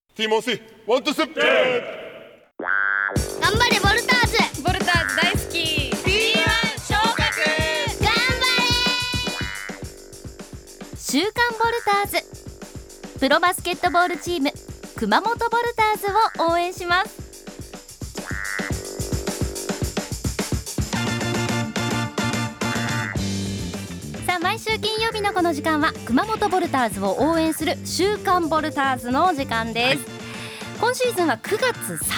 ティモシーワントゥステップ。 頑張れボルターズ。 ボルターズ大好き。 B1 昇格。頑張れ。 週刊ボルターズ、プロバスケットボールチーム熊本ボルターズを応援します。さあ、毎週金曜日のこの時間は熊本ボルターズを応援する週刊ボルターズの時間です、今シーズンは9月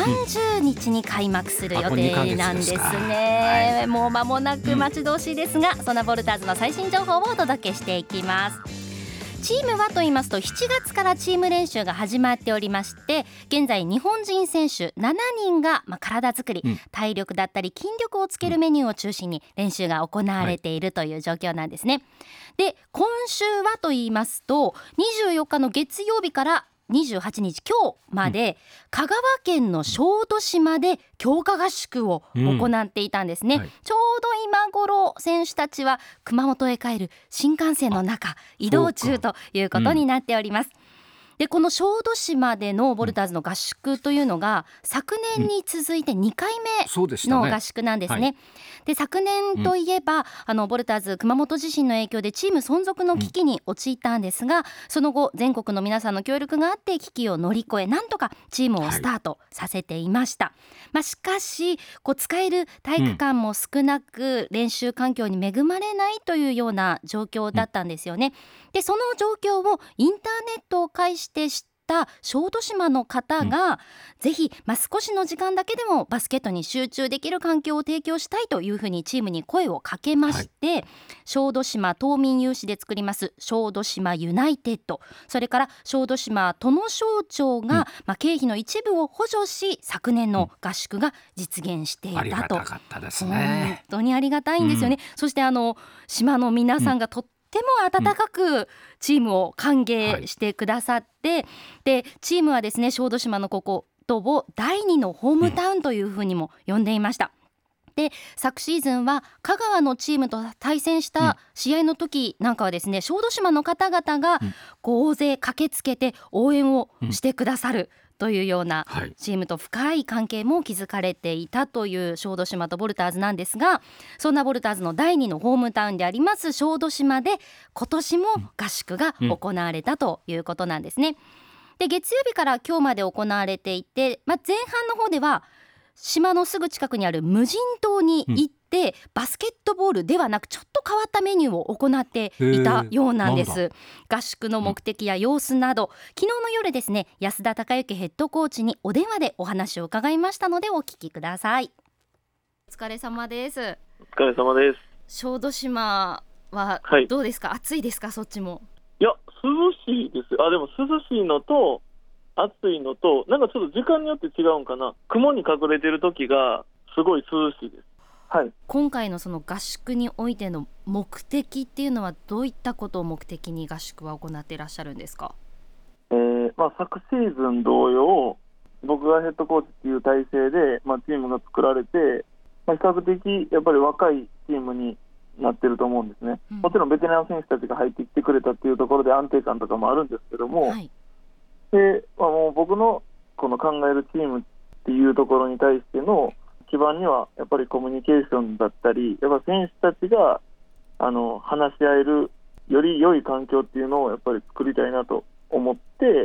30日に開幕する予定なんですね、もう間もなく待ち遠しいですが、そんなボルターズの最新情報をお届けしていきます。チームはと言いますと、7月からチーム練習が始まっておりまして、現在日本人選手7人が体作り、体力だったり筋力をつけるメニューを中心に練習が行われているという状況なんですね。で、今週はと言いますと、24日の月曜日から28日今日まで、香川県の小豆島で強化合宿を行っていたんですね、ちょうど今頃選手たちは熊本へ帰る新幹線の中移動中ということになっております。で、この小豆島でのボルターズの合宿というのが昨年に続いて2回目の合宿なんですね。で、昨年といえば、ボルターズ熊本地震の影響でチーム存続の危機に陥ったんですが、その後全国の皆さんの協力があって危機を乗り越え、なんとかチームをスタートさせていました、しかし使える体育館も少なく、練習環境に恵まれないというような状況だったんですよね。で、その状況をインターネットを介して知った小豆島の方が、ぜひ、少しの時間だけでもバスケットに集中できる環境を提供したいというふうにチームに声をかけまして、小豆島島民有志で作ります小豆島ユナイテッド、それから小豆島都農省庁が、経費の一部を補助し、昨年の合宿が実現していたと。 ありがたかったですね。 本当にありがたいんですよね、そして島の皆さんがとっても温かくチームを歓迎してくださって、でチームはですね、小豆島のことを第2のホームタウンというふうにも呼んでいました。で、昨シーズンは香川のチームと対戦した試合の時なんかはですね、小豆島の方々が大勢駆けつけて応援をしてくださるというような、チームと深い関係も築かれていたという小豆島とボルターズなんですが、そんなボルターズの第2のホームタウンであります小豆島で今年も合宿が行われたということなんですね。で、月曜日から今日まで行われていて、前半の方では島のすぐ近くにある無人島に行って、バスケットボールではなくちょっと変わったメニューを行っていたようなんです。合宿の目的や様子など、昨日の夜ですね、安田孝之ヘッドコーチにお電話でお話を伺いましたのでお聞きください。お疲れ様です。 お疲れ様です。 小豆島はどうですか、暑いですか、そっちも。 いや、涼しいです。でも涼しいのと暑いのと、なんかちょっと時間によって違うんかな。雲に隠れてる時がすごい涼しいです。 今回のその合宿においての目的っていうのはどういったことを目的に合宿は行っていらっしゃるんですか？ 昨シーズン同様、僕がヘッドコーチっていう体制で、チームが作られて、比較的やっぱり若いチームになってると思うんですね、もちろんベテラン選手たちが入ってきてくれたっていうところで安定感とかもあるんですけども、でもう僕のこの考えるチームっていうところに対しての基盤にはやっぱりコミュニケーションだったり、やっぱ選手たちが話し合えるより良い環境っていうのをやっぱり作りたいなと思って、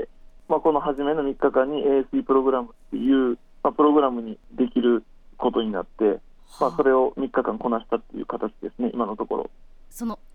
この初めの3日間に ASE プログラムっていう、プログラムにできることになって、それを3日間こなしたっていう形ですね、今のところ。 その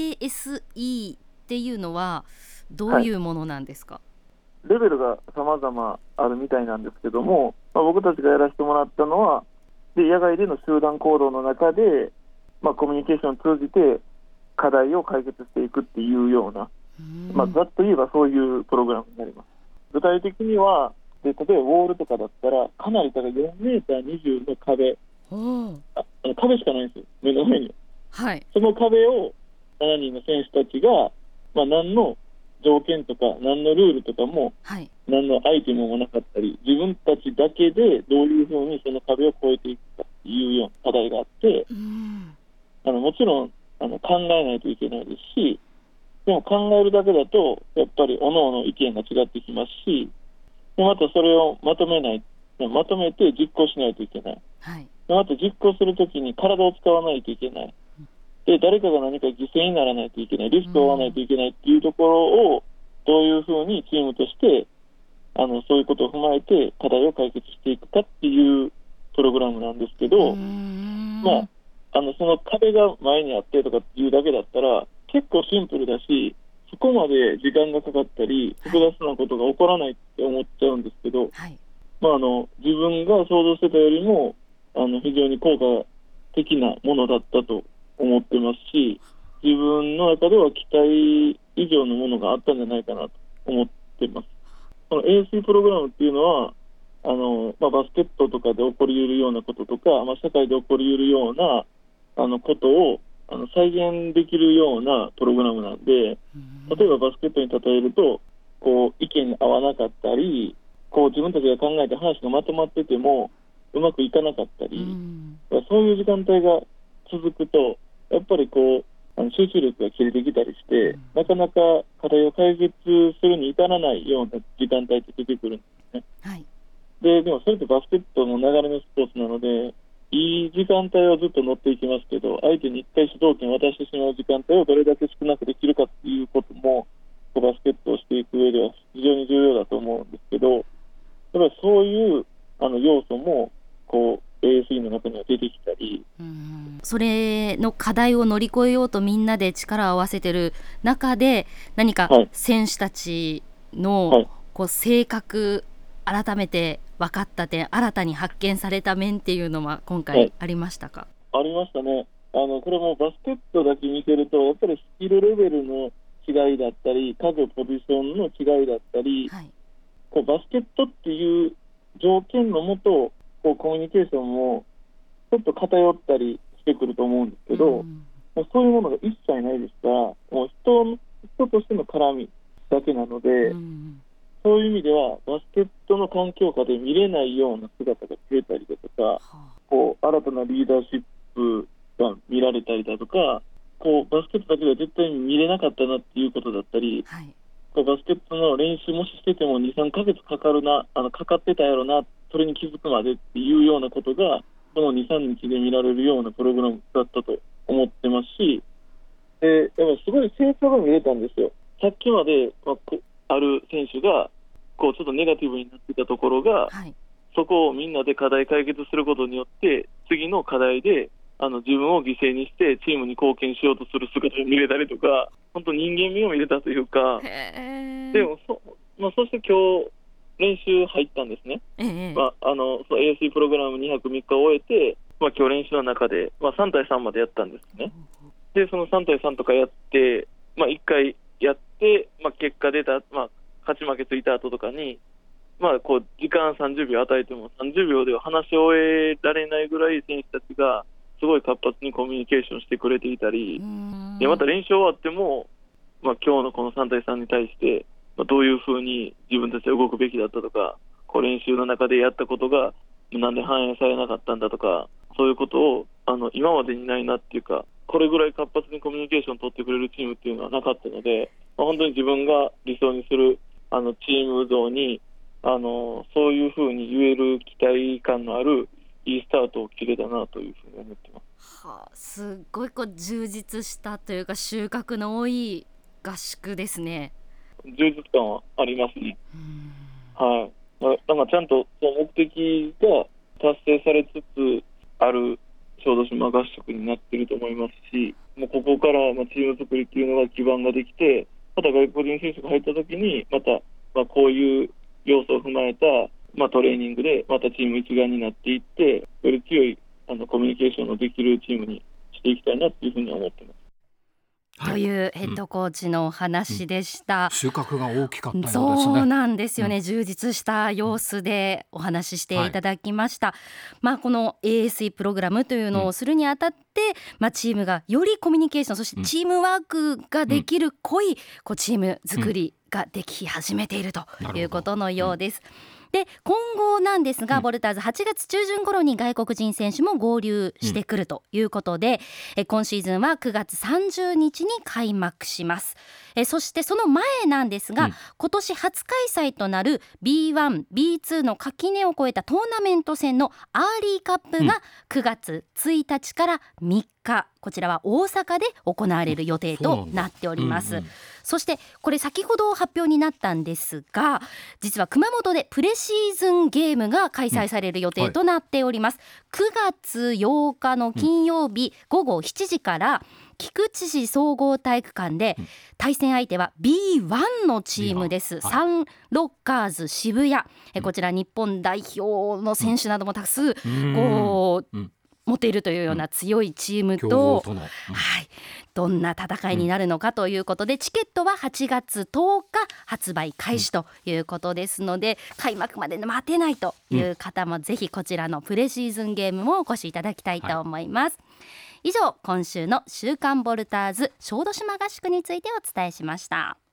ASE っていうのはどういうものなんですか？ レベルが様々あるみたいなんですけども、僕たちがやらせてもらったのは、野外での集団行動の中で、コミュニケーションを通じて課題を解決していくっていうような、ざっと言えばそういうプログラムになります。具体的には、例えばウォールとかだったらかなり高い4メーター20の壁、壁しかないんですよ、目の前に。その壁を7人の選手たちが、何の条件とか何のルールとかも、何のアイテムもなかったり、自分たちだけでどういうふうにその壁を越えていくかっていうような課題があって、もちろん考えないといけないですし、でも考えるだけだとやっぱり各々意見が違ってきますし、 でまたそれをまとめて実行しないといけない。 はい。 でまた実行するときに体を使わないといけない。で誰かが何か犠牲にならないといけない、リスクを負わないといけないっていうところをどういうふうにチームとしてそういうことを踏まえて課題を解決していくかっていうプログラムなんですけど、まあ、その壁が前にあってとかっていうだけだったら結構シンプルだし、そこまで時間がかかったり複雑なことが起こらないって思っちゃうんですけど、 はい。 まあ、自分が想像してたよりも非常に効果的なものだったと思ってますし、自分の中では期待以上のものがあったんじゃないかなと思ってます。この ASE プログラムっていうのはバスケットとかで起こりうるようなこととか、社会で起こりうるようなことを再現できるようなプログラムなんで、例えばバスケットに例えると意見に合わなかったり、自分たちが考えた話がまとまっててもうまくいかなかったり、そういう時間帯が続くとやっぱり集中力が切れてきたりして、なかなか課題を解決するに至らないような時間帯って出てくるんですね。 はい。 でもそれってバスケットの流れのスポーツなので、いい時間帯はずっと乗っていきますけど、相手に一回主導権を渡してしまう時間帯をどれだけ少なくできるかっていうこともバスケットをしていく上では非常に重要だと思うんですけど、やっぱりそういう要素もASE の中には出てきたり、 それの課題を乗り越えようとみんなで力を合わせてる中で、何か選手たちの性格改めて分かった点、新たに発見された面っていうのは今回ありましたか？ ありましたね。これもバスケットだけ見てるとやっぱりスキルレベルの違いだったり、各ポジションの違いだったり、 はい、 バスケットっていう条件のもとコミュニケーションもちょっと偏ったりしてくると思うんですけど、そういうものが一切ないですから、もう人としての絡みだけなので、そういう意味ではバスケットの環境下で見れないような姿が増えたりだとか、新たなリーダーシップが見られたりだとか、バスケットだけでは絶対に見れなかったなっていうことだったり、 はい、 バスケットの練習もししてても 2,3 ヶ月かかるな、かかってたやろな、それに気づくまでっていうようなことがこの 2,3 日で見られるようなプログラムだったと思ってますし、やっぱりすごい成長が見れたんですよ。さっきまで、ある選手がちょっとネガティブになっていたところが、 はい、 そこをみんなで課題解決することによって次の課題で自分を犠牲にしてチームに貢献しようとする姿を見れたりとか、本当人間味を見れたというか、でもそして今日練習入ったんですね。ASE プログラム2泊3日を終えて、今日練習の中で、3対3までやったんですね。でその3対3とかやって、1回やって、結果出た、勝ち負けついた後とかに、時間30秒与えても30秒では話し終えられないぐらい選手たちがすごい活発にコミュニケーションしてくれていたり、でまた練習終わっても、今日のこの3対3に対してどういうふうに自分たちは動くべきだったとか、練習の中でやったことがなんで反映されなかったんだとか、そういうことを今までにないなっていうか、これぐらい活発にコミュニケーションを取ってくれるチームっていうのはなかったので、本当に自分が理想にするチーム像にそういうふうに言える期待感のあるいいスタートを切れたなというふうに思ってます。 すっごい充実したというか収穫の多い合宿ですね。 充実感はありますね。はい。なんかちゃんと目的が達成されつつある小豆島合宿になっていると思いますし、もうここからチーム作りっていうのが基盤ができて、また外国人選手が入った時にまたこういう要素を踏まえたトレーニングでまたチーム一丸になっていって、より強いコミュニケーションのできるチームにしていきたいなというふうに思ってます。 というヘッドコーチのお話でした。 収穫が大きかったようですね。 そうなんですよね。充実した様子でお話ししていただきました。この ASE プログラムというのをするにあたって、チームがよりコミュニケーション、そしてチームワークができる濃いチーム作りができ始めているということのようです。 で今後なんですが、ボルターズ8月中旬頃に外国人選手も合流してくるということで、今シーズンは9月30日に開幕します。そしてその前なんですが、今年初開催となる B1、B2 の垣根を越えたトーナメント戦のアーリーカップが9月1日から3日、こちらは大阪で行われる予定となっております。そしてこれ先ほど発表になったんですが、実は熊本でプレシーズンゲームが開催される予定となっております。9月8日の金曜日午後7時から菊池市総合体育館で、対戦相手は B1 のチームです。サンロッカーズ渋谷、こちら日本代表の選手なども多数持っているというような強いチームと、どんな戦いになるのかということで、チケットは8月10日発売開始ということですので、開幕まで待てないという方もぜひこちらのプレシーズンゲームもお越しいただきたいと思います。以上、今週の週刊ボルターズ小豆島合宿についてお伝えしました。